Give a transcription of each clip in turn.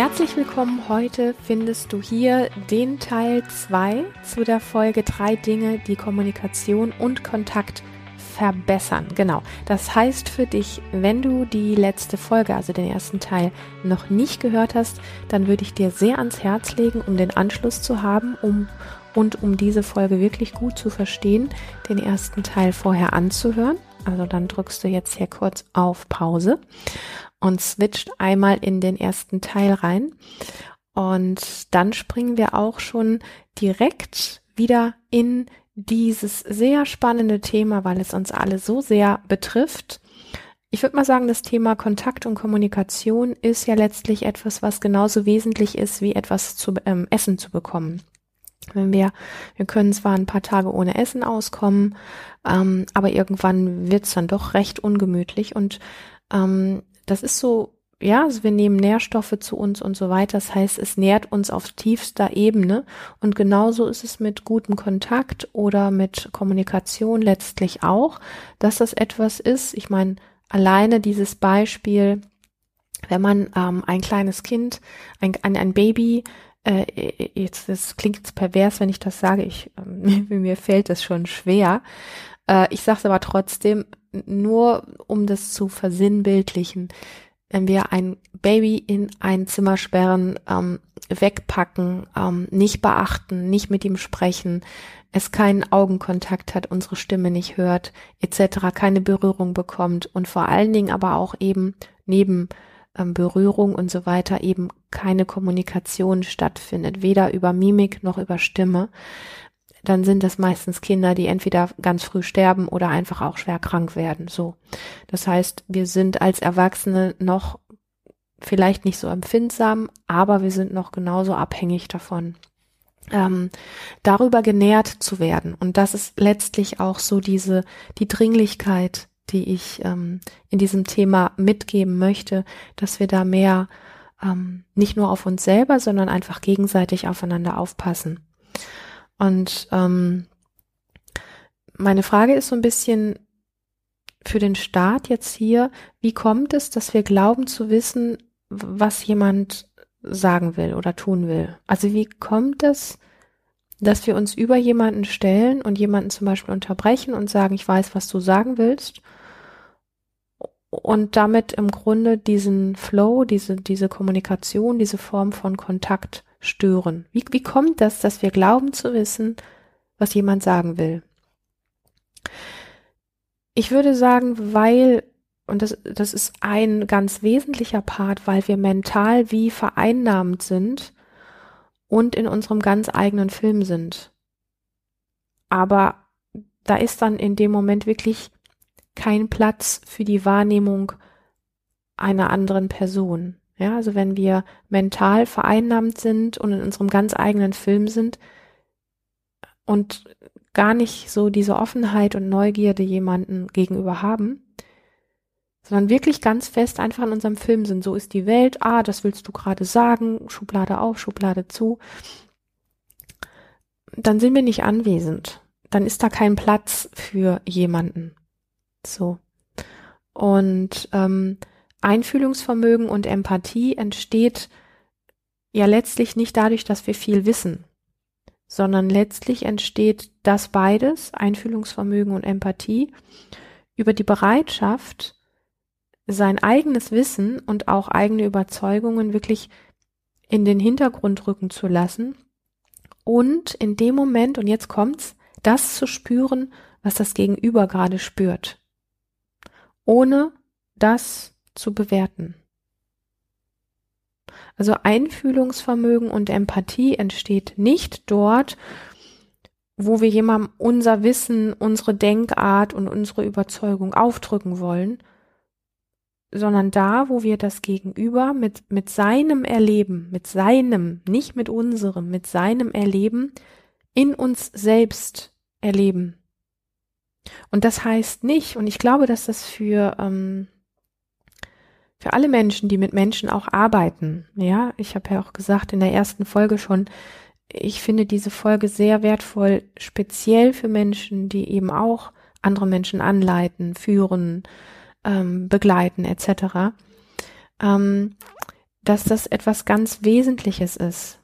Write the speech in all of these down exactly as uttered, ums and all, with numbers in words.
Herzlich willkommen. Heute findest du hier den Teil zwei zu der Folge drei Dinge, die Kommunikation und Kontakt verbessern. Genau. Das heißt für dich, wenn du die letzte Folge, also den ersten Teil, noch nicht gehört hast, dann würde ich dir sehr ans Herz legen, um den Anschluss zu haben, um und um diese Folge wirklich gut zu verstehen, den ersten Teil vorher anzuhören. Also dann drückst du jetzt hier kurz auf Pause und switcht einmal in den ersten Teil rein. Und dann springen wir auch schon direkt wieder in dieses sehr spannende Thema, weil es uns alle so sehr betrifft. Ich würde mal sagen, das Thema Kontakt und Kommunikation ist ja letztlich etwas, was genauso wesentlich ist, wie etwas zu ähm, Essen zu bekommen. Wenn wir, wir können zwar ein paar Tage ohne Essen auskommen, ähm, aber irgendwann wird es dann doch recht ungemütlich und ähm, das ist so, ja, also wir nehmen Nährstoffe zu uns und so weiter. Das heißt, es nährt uns auf tiefster Ebene. Und genauso ist es mit gutem Kontakt oder mit Kommunikation letztlich auch, dass das etwas ist. Ich meine, alleine dieses Beispiel, wenn man ähm, ein kleines Kind, ein, ein, ein Baby, äh, jetzt, das klingt jetzt pervers, wenn ich das sage, ich, ähm, mir fällt das schon schwer. Äh, ich sage es aber trotzdem, nur um das zu versinnbildlichen, wenn wir ein Baby in ein Zimmer sperren, ähm, wegpacken, ähm, nicht beachten, nicht mit ihm sprechen, es keinen Augenkontakt hat, unsere Stimme nicht hört, et cetera, keine Berührung bekommt und vor allen Dingen aber auch eben neben ähm, Berührung und so weiter eben keine Kommunikation stattfindet, weder über Mimik noch über Stimme, dann sind das meistens Kinder, die entweder ganz früh sterben oder einfach auch schwer krank werden. So, das heißt, wir sind als Erwachsene noch vielleicht nicht so empfindsam, aber wir sind noch genauso abhängig davon, ähm, darüber genährt zu werden. Und das ist letztlich auch so diese die Dringlichkeit, die ich ähm, in diesem Thema mitgeben möchte, dass wir da mehr ähm, nicht nur auf uns selber, sondern einfach gegenseitig aufeinander aufpassen. Und ähm, meine Frage ist so ein bisschen für den Start jetzt hier, wie kommt es, dass wir glauben zu wissen, was jemand sagen will oder tun will? Also wie kommt es, dass wir uns über jemanden stellen und jemanden zum Beispiel unterbrechen und sagen, ich weiß, was du sagen willst und damit im Grunde diesen Flow, diese, diese Kommunikation, diese Form von Kontakt stören. Wie, wie kommt das, dass wir glauben zu wissen, was jemand sagen will? Ich würde sagen, weil, und das, das ist ein ganz wesentlicher Part, weil wir mental wie vereinnahmt sind und in unserem ganz eigenen Film sind. Aber da ist dann in dem Moment wirklich kein Platz für die Wahrnehmung einer anderen Person. Ja, also wenn wir mental vereinnahmt sind und in unserem ganz eigenen Film sind und gar nicht so diese Offenheit und Neugierde jemanden gegenüber haben, sondern wirklich ganz fest einfach in unserem Film sind. So ist die Welt, ah, das willst du gerade sagen, Schublade auf, Schublade zu. Dann sind wir nicht anwesend. Dann ist da kein Platz für jemanden. So. Und ähm, Einfühlungsvermögen und Empathie entsteht ja letztlich nicht dadurch, dass wir viel wissen, sondern letztlich entsteht das beides, Einfühlungsvermögen und Empathie, über die Bereitschaft, sein eigenes Wissen und auch eigene Überzeugungen wirklich in den Hintergrund rücken zu lassen und in dem Moment, und jetzt kommt's, das zu spüren, was das Gegenüber gerade spürt, ohne das zu bewerten. Also Einfühlungsvermögen und Empathie entsteht nicht dort, wo wir jemandem unser Wissen, unsere Denkart und unsere Überzeugung aufdrücken wollen, sondern da, wo wir das Gegenüber mit, mit seinem Erleben, mit seinem, nicht mit unserem, mit seinem Erleben in uns selbst erleben. Und das heißt nicht, und ich glaube, dass das für ähm, für alle Menschen, die mit Menschen auch arbeiten, ja, ich habe ja auch gesagt in der ersten Folge schon, ich finde diese Folge sehr wertvoll, speziell für Menschen, die eben auch andere Menschen anleiten, führen, ähm, begleiten et cetera. Ähm, dass das etwas ganz Wesentliches ist.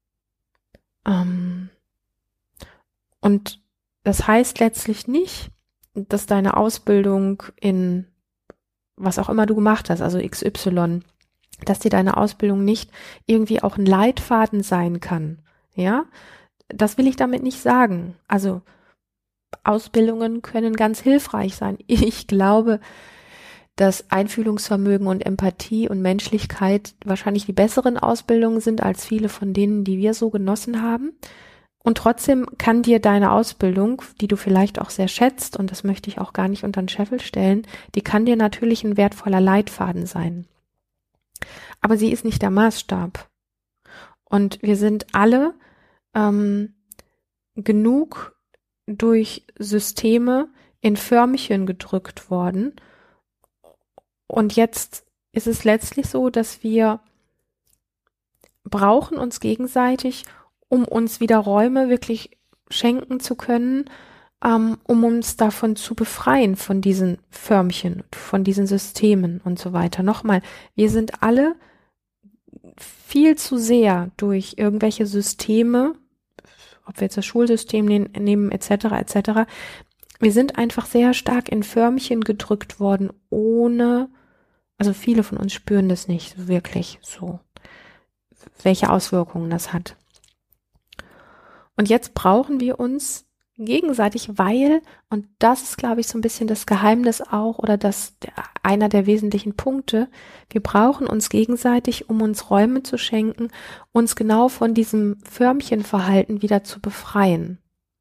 Ähm, und das heißt letztlich nicht, dass deine Ausbildung in was auch immer du gemacht hast, also X Y, dass dir deine Ausbildung nicht irgendwie auch ein Leitfaden sein kann. Ja, das will ich damit nicht sagen. Also Ausbildungen können ganz hilfreich sein. Ich glaube, dass Einfühlungsvermögen und Empathie und Menschlichkeit wahrscheinlich die besseren Ausbildungen sind als viele von denen, die wir so genossen haben. Und trotzdem kann dir deine Ausbildung, die du vielleicht auch sehr schätzt, und das möchte ich auch gar nicht unter den Scheffel stellen, die kann dir natürlich ein wertvoller Leitfaden sein. Aber sie ist nicht der Maßstab. Und wir sind alle ähm, genug durch Systeme in Förmchen gedrückt worden. Und jetzt ist es letztlich so, dass wir brauchen uns gegenseitig, um uns wieder Räume wirklich schenken zu können, ähm, um uns davon zu befreien, von diesen Förmchen, von diesen Systemen und so weiter. Nochmal, wir sind alle viel zu sehr durch irgendwelche Systeme, ob wir jetzt das Schulsystem nehmen, nehmen et cetera et cetera, wir sind einfach sehr stark in Förmchen gedrückt worden, ohne, also viele von uns spüren das nicht wirklich so, welche Auswirkungen das hat. Und jetzt brauchen wir uns gegenseitig, weil, und das ist, glaube ich, so ein bisschen das Geheimnis auch oder das einer der wesentlichen Punkte, wir brauchen uns gegenseitig, um uns Räume zu schenken, uns genau von diesem Förmchenverhalten wieder zu befreien.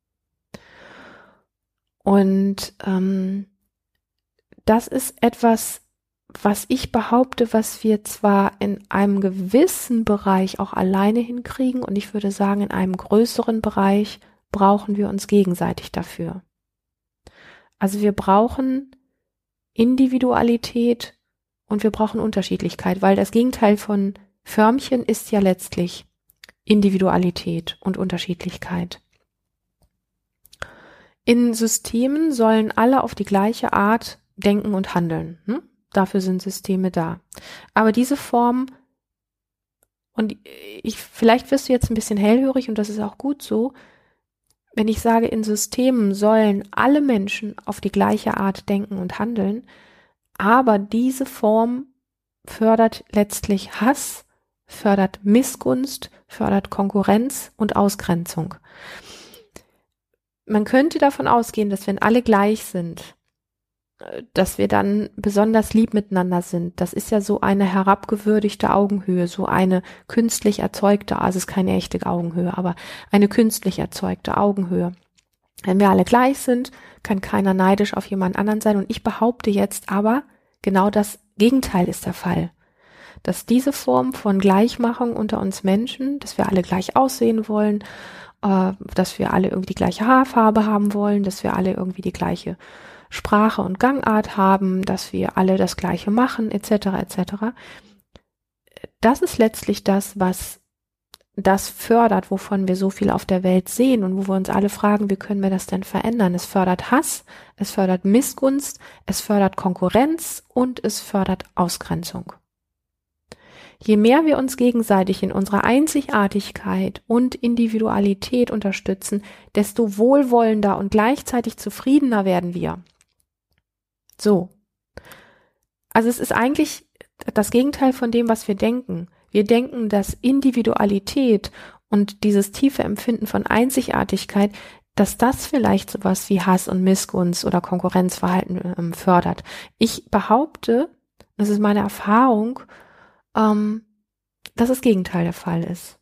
Und ähm, das ist etwas, was ich behaupte, was wir zwar in einem gewissen Bereich auch alleine hinkriegen, und ich würde sagen, in einem größeren Bereich brauchen wir uns gegenseitig dafür. Also wir brauchen Individualität und wir brauchen Unterschiedlichkeit, weil das Gegenteil von Förmchen ist ja letztlich Individualität und Unterschiedlichkeit. In Systemen sollen alle auf die gleiche Art denken und handeln. Hm? Dafür sind Systeme da. Aber diese Form, und ich, vielleicht wirst du jetzt ein bisschen hellhörig und das ist auch gut so, wenn ich sage, in Systemen sollen alle Menschen auf die gleiche Art denken und handeln, aber diese Form fördert letztlich Hass, fördert Missgunst, fördert Konkurrenz und Ausgrenzung. Man könnte davon ausgehen, dass wenn alle gleich sind, dass wir dann besonders lieb miteinander sind. Das ist ja so eine herabgewürdigte Augenhöhe, so eine künstlich erzeugte, also es ist keine echte Augenhöhe, aber eine künstlich erzeugte Augenhöhe. Wenn wir alle gleich sind, kann keiner neidisch auf jemand anderen sein. Und ich behaupte jetzt aber, genau das Gegenteil ist der Fall. Dass diese Form von Gleichmachung unter uns Menschen, dass wir alle gleich aussehen wollen, äh, dass wir alle irgendwie die gleiche Haarfarbe haben wollen, dass wir alle irgendwie die gleiche Sprache und Gangart haben, dass wir alle das Gleiche machen, et cetera et cetera. Das ist letztlich das, was das fördert, wovon wir so viel auf der Welt sehen und wo wir uns alle fragen, wie können wir das denn verändern? Es fördert Hass, es fördert Missgunst, es fördert Konkurrenz und es fördert Ausgrenzung. Je mehr wir uns gegenseitig in unserer Einzigartigkeit und Individualität unterstützen, desto wohlwollender und gleichzeitig zufriedener werden wir. So. Also es ist eigentlich das Gegenteil von dem, was wir denken. Wir denken, dass Individualität und dieses tiefe Empfinden von Einzigartigkeit, dass das vielleicht sowas wie Hass und Missgunst oder Konkurrenzverhalten ähm, fördert. Ich behaupte, das ist meine Erfahrung, ähm, dass das Gegenteil der Fall ist.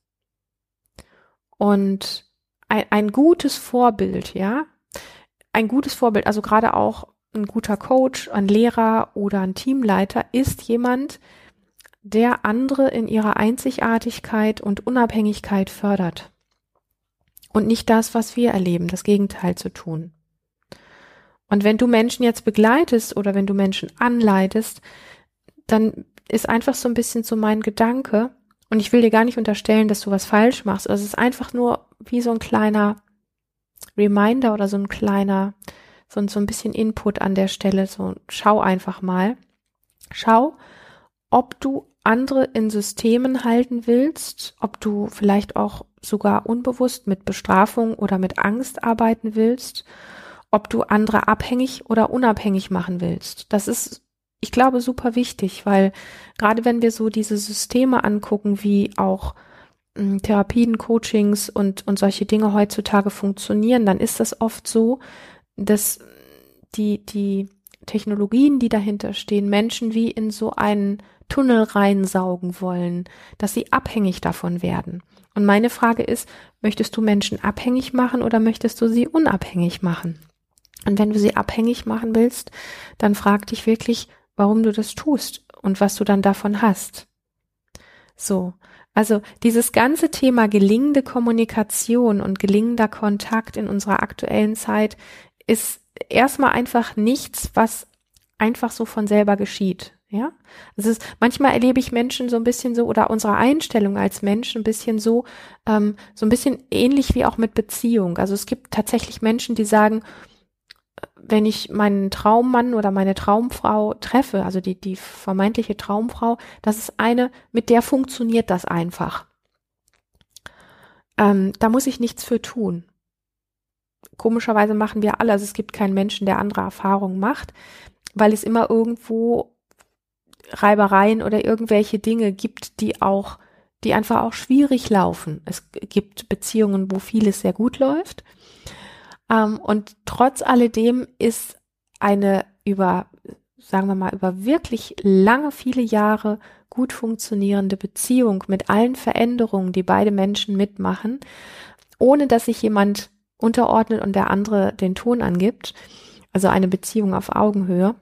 Und ein, ein gutes Vorbild, ja, ein gutes Vorbild, also gerade auch ein guter Coach, ein Lehrer oder ein Teamleiter ist jemand, der andere in ihrer Einzigartigkeit und Unabhängigkeit fördert. Und nicht das, was wir erleben, das Gegenteil zu tun. Und wenn du Menschen jetzt begleitest oder wenn du Menschen anleitest, dann ist einfach so ein bisschen so mein Gedanke, und ich will dir gar nicht unterstellen, dass du was falsch machst, also es ist einfach nur wie so ein kleiner Reminder oder so ein kleiner, so, so ein bisschen Input an der Stelle, so schau einfach mal, schau, ob du andere in Systemen halten willst, ob du vielleicht auch sogar unbewusst mit Bestrafung oder mit Angst arbeiten willst, ob du andere abhängig oder unabhängig machen willst. Das ist, ich glaube, super wichtig, weil gerade wenn wir so diese Systeme angucken, wie auch mh, Therapien, Coachings und, und solche Dinge heutzutage funktionieren, dann ist das oft so, dass die, die Technologien, die dahinter stehen, Menschen wie in so einen Tunnel reinsaugen wollen, dass sie abhängig davon werden. Und meine Frage ist, möchtest du Menschen abhängig machen oder möchtest du sie unabhängig machen? Und wenn du sie abhängig machen willst, dann frag dich wirklich, warum du das tust und was du dann davon hast. So, also dieses ganze Thema gelingende Kommunikation und gelingender Kontakt in unserer aktuellen Zeit ist erstmal einfach nichts, was einfach so von selber geschieht. Ja, es ist, manchmal erlebe ich Menschen so ein bisschen so oder unsere Einstellung als Mensch ein bisschen so, ähm, so ein bisschen ähnlich wie auch mit Beziehung. Also es gibt tatsächlich Menschen, die sagen, wenn ich meinen Traummann oder meine Traumfrau treffe, also die, die vermeintliche Traumfrau, das ist eine, mit der funktioniert das einfach. Ähm, da muss ich nichts für tun. Komischerweise machen wir alle, also es gibt keinen Menschen, der andere Erfahrungen macht, weil es immer irgendwo Reibereien oder irgendwelche Dinge gibt, die auch, die einfach auch schwierig laufen. Es gibt Beziehungen, wo vieles sehr gut läuft. Ähm, und trotz alledem ist eine über, sagen wir mal, über wirklich lange, viele Jahre gut funktionierende Beziehung mit allen Veränderungen, die beide Menschen mitmachen, ohne dass sich jemand unterordnet und der andere den Ton angibt, also eine Beziehung auf Augenhöhe,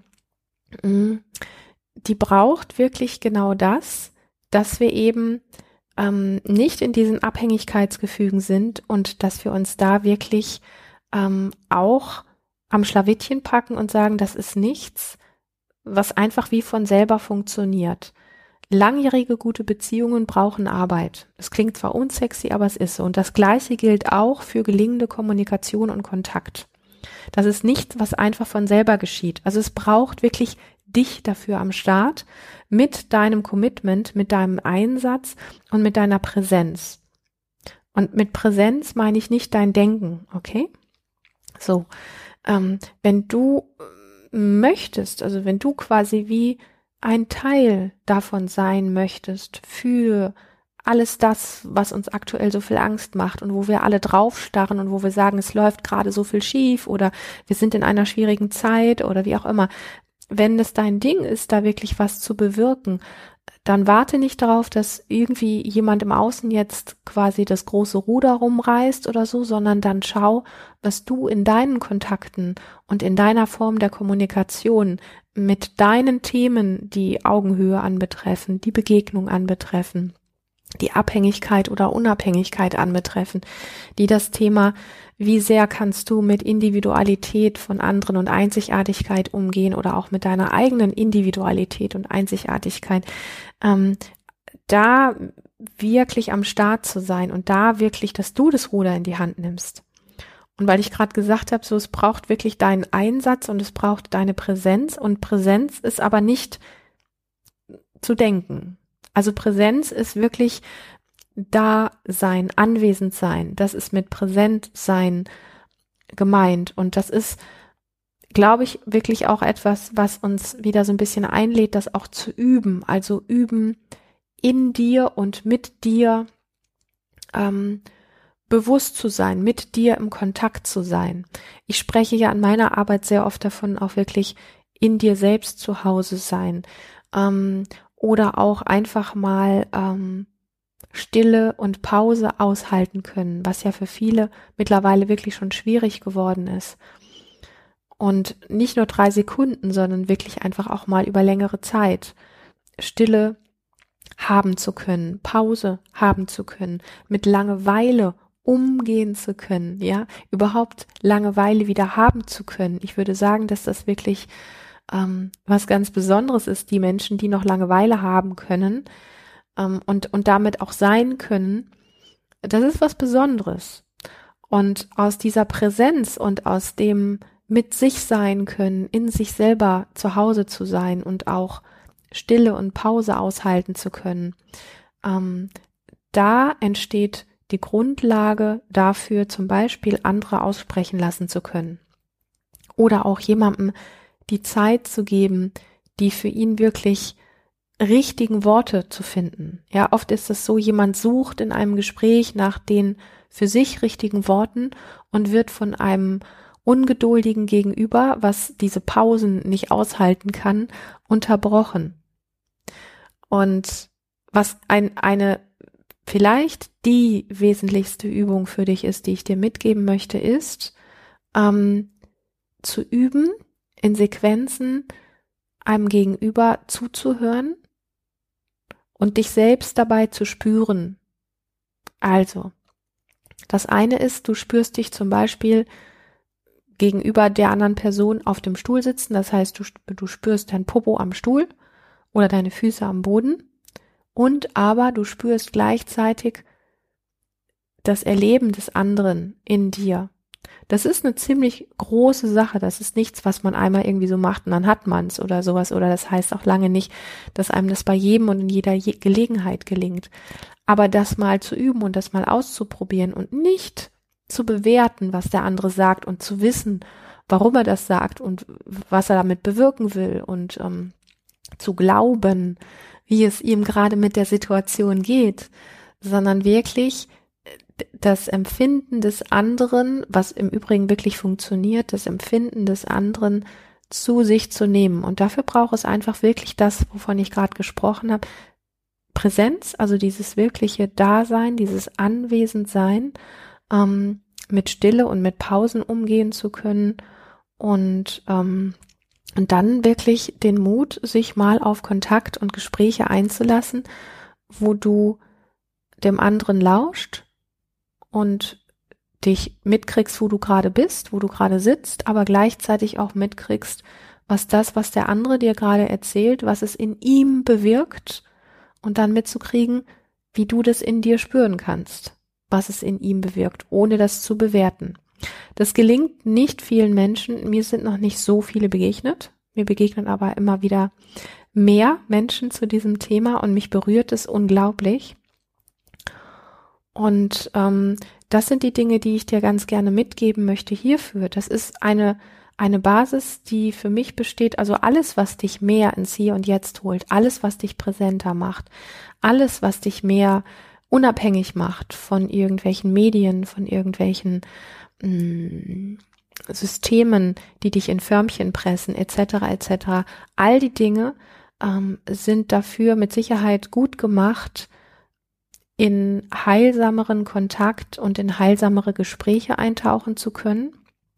die braucht wirklich genau das, dass wir eben ähm, nicht in diesen Abhängigkeitsgefügen sind und dass wir uns da wirklich ähm, auch am Schlawittchen packen und sagen, das ist nichts, was einfach wie von selber funktioniert. Langjährige gute Beziehungen brauchen Arbeit. Es klingt zwar unsexy, aber es ist so. Und das Gleiche gilt auch für gelingende Kommunikation und Kontakt. Das ist nichts, was einfach von selber geschieht. Also es braucht wirklich dich dafür am Start mit deinem Commitment, mit deinem Einsatz und mit deiner Präsenz. Und mit Präsenz meine ich nicht dein Denken, okay? So, ähm, wenn du möchtest, also wenn du quasi wie ein Teil davon sein möchtest für alles das, was uns aktuell so viel Angst macht und wo wir alle draufstarren und wo wir sagen, es läuft gerade so viel schief oder wir sind in einer schwierigen Zeit oder wie auch immer. Wenn es dein Ding ist, da wirklich was zu bewirken, dann warte nicht darauf, dass irgendwie jemand im Außen jetzt quasi das große Ruder rumreißt oder so, sondern dann schau, was du in deinen Kontakten und in deiner Form der Kommunikation mit deinen Themen, die Augenhöhe anbetreffen, die Begegnung anbetreffen, die Abhängigkeit oder Unabhängigkeit anbetreffen, die das Thema, wie sehr kannst du mit Individualität von anderen und Einzigartigkeit umgehen oder auch mit deiner eigenen Individualität und Einzigartigkeit, ähm, da wirklich am Start zu sein und da wirklich, dass du das Ruder in die Hand nimmst. Und weil ich gerade gesagt habe, so es braucht wirklich deinen Einsatz und es braucht deine Präsenz und Präsenz ist aber nicht zu denken. Also Präsenz ist wirklich da sein, anwesend sein. Das ist mit präsent sein gemeint. Und das ist, glaube ich, wirklich auch etwas, was uns wieder so ein bisschen einlädt, das auch zu üben. Also üben in dir und mit dir ähm, bewusst zu sein, mit dir im Kontakt zu sein. Ich spreche ja in meiner Arbeit sehr oft davon, auch wirklich in dir selbst zu Hause sein. Ähm, oder auch einfach mal ähm, Stille und Pause aushalten können, was ja für viele mittlerweile wirklich schon schwierig geworden ist. Und nicht nur drei Sekunden, sondern wirklich einfach auch mal über längere Zeit Stille haben zu können, Pause haben zu können, mit Langeweile umgehen zu können, ja, überhaupt Langeweile wieder haben zu können. Ich würde sagen, dass das wirklich ähm, was ganz Besonderes ist, die Menschen, die noch Langeweile haben können, Und, und damit auch sein können, das ist was Besonderes. Und aus dieser Präsenz und aus dem mit sich sein können, in sich selber zu Hause zu sein und auch Stille und Pause aushalten zu können, ähm, da entsteht die Grundlage dafür, zum Beispiel andere aussprechen lassen zu können. Oder auch jemandem die Zeit zu geben, die für ihn wirklich richtigen Worte zu finden. Ja, oft ist es so, jemand sucht in einem Gespräch nach den für sich richtigen Worten und wird von einem ungeduldigen Gegenüber, was diese Pausen nicht aushalten kann, unterbrochen. Und was ein, eine, vielleicht die wesentlichste Übung für dich ist, die ich dir mitgeben möchte, ist, ähm, zu üben, in Sequenzen einem Gegenüber zuzuhören und dich selbst dabei zu spüren. Also, das eine ist, du spürst dich zum Beispiel gegenüber der anderen Person auf dem Stuhl sitzen, das heißt, du, du spürst dein Popo am Stuhl oder deine Füße am Boden und aber du spürst gleichzeitig das Erleben des anderen in dir. Das ist eine ziemlich große Sache, das ist nichts, was man einmal irgendwie so macht und dann hat man's oder sowas, oder das heißt auch lange nicht, dass einem das bei jedem und in jeder Je- Gelegenheit gelingt. Aber das mal zu üben und das mal auszuprobieren und nicht zu bewerten, was der andere sagt und zu wissen, warum er das sagt und was er damit bewirken will und ähm, zu glauben, wie es ihm gerade mit der Situation geht, sondern wirklich das Empfinden des anderen, was im Übrigen wirklich funktioniert, das Empfinden des anderen zu sich zu nehmen. Und dafür braucht es einfach wirklich das, wovon ich gerade gesprochen habe, Präsenz, also dieses wirkliche Dasein, dieses Anwesendsein, ähm, mit Stille und mit Pausen umgehen zu können und ähm, und dann wirklich den Mut, sich mal auf Kontakt und Gespräche einzulassen, wo du dem anderen lauscht und dich mitkriegst, wo du gerade bist, wo du gerade sitzt, aber gleichzeitig auch mitkriegst, was das, was der andere dir gerade erzählt, was es in ihm bewirkt und dann mitzukriegen, wie du das in dir spüren kannst, was es in ihm bewirkt, ohne das zu bewerten. Das gelingt nicht vielen Menschen, mir sind noch nicht so viele begegnet, mir begegnen aber immer wieder mehr Menschen zu diesem Thema und mich berührt es unglaublich. Und ähm, das sind die Dinge, die ich dir ganz gerne mitgeben möchte hierfür. Das ist eine eine Basis, die für mich besteht, also alles, was dich mehr ins Hier und Jetzt holt, alles, was dich präsenter macht, alles, was dich mehr unabhängig macht von irgendwelchen Medien, von irgendwelchen mh, Systemen, die dich in Förmchen pressen, et cetera et cetera. All die Dinge ähm, sind dafür mit Sicherheit gut gemacht, in heilsameren Kontakt und in heilsamere Gespräche eintauchen zu können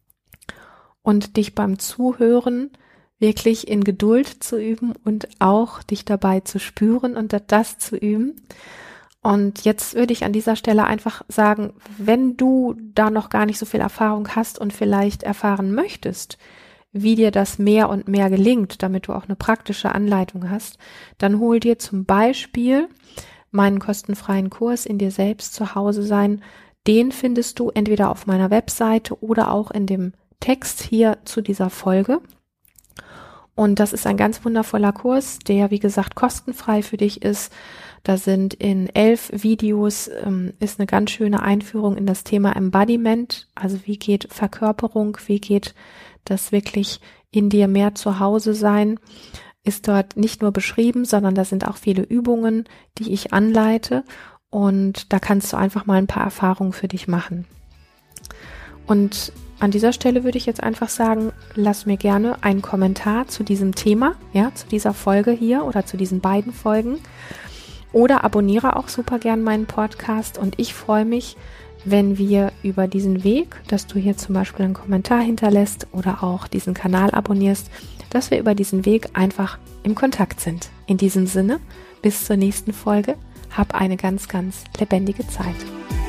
und dich beim Zuhören wirklich in Geduld zu üben und auch dich dabei zu spüren und das zu üben. Und jetzt würde ich an dieser Stelle einfach sagen, wenn du da noch gar nicht so viel Erfahrung hast und vielleicht erfahren möchtest, wie dir das mehr und mehr gelingt, damit du auch eine praktische Anleitung hast, dann hol dir zum Beispiel meinen kostenfreien Kurs in dir selbst zu Hause sein. Den findest du entweder auf meiner Webseite oder auch in dem Text hier zu dieser Folge. Und das ist ein ganz wundervoller Kurs, der, wie gesagt, kostenfrei für dich ist. Da sind in elf Videos, ähm, ist eine ganz schöne Einführung in das Thema Embodiment. Also wie geht Verkörperung, wie geht das wirklich in dir mehr zu Hause sein, ist dort nicht nur beschrieben, sondern da sind auch viele Übungen, die ich anleite. Und da kannst du einfach mal ein paar Erfahrungen für dich machen. Und an dieser Stelle würde ich jetzt einfach sagen, lass mir gerne einen Kommentar zu diesem Thema, ja, zu dieser Folge hier oder zu diesen beiden Folgen. Oder abonniere auch super gern meinen Podcast und ich freue mich, wenn wir über diesen Weg, dass du hier zum Beispiel einen Kommentar hinterlässt oder auch diesen Kanal abonnierst, dass wir über diesen Weg einfach im Kontakt sind. In diesem Sinne, bis zur nächsten Folge, hab eine ganz, ganz lebendige Zeit.